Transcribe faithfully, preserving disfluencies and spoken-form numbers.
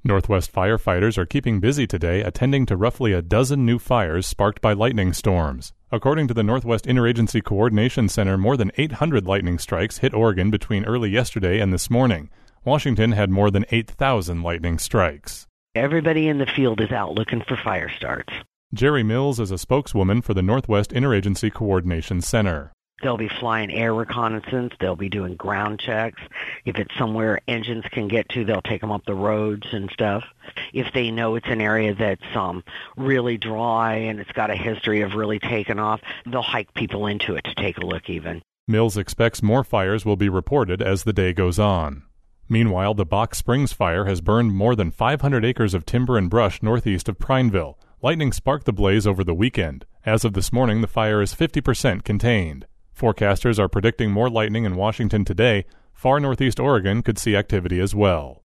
Northwest firefighters are keeping busy today, attending to roughly a dozen new fires sparked by lightning storms. According to the Northwest Interagency Coordination Center, more than eight hundred lightning strikes hit Oregon between early yesterday and this morning. Washington had more than eight thousand lightning strikes. Everybody in the field is out looking for fire starts. Jerry Mills is a spokeswoman for the Northwest Interagency Coordination Center. They'll be flying air reconnaissance. They'll be doing ground checks. If it's somewhere engines can get to, they'll take them up the roads and stuff. If they know it's an area that's um, really dry and it's got a history of really taking off, they'll hike people into it to take a look even. Mills expects more fires will be reported as the day goes on. Meanwhile, the Box Springs fire has burned more than five hundred acres of timber and brush northeast of Prineville. Lightning sparked the blaze over the weekend. As of this morning, the fire is fifty percent contained. Forecasters are predicting more lightning in Washington today. Far northeast Oregon could see activity as well.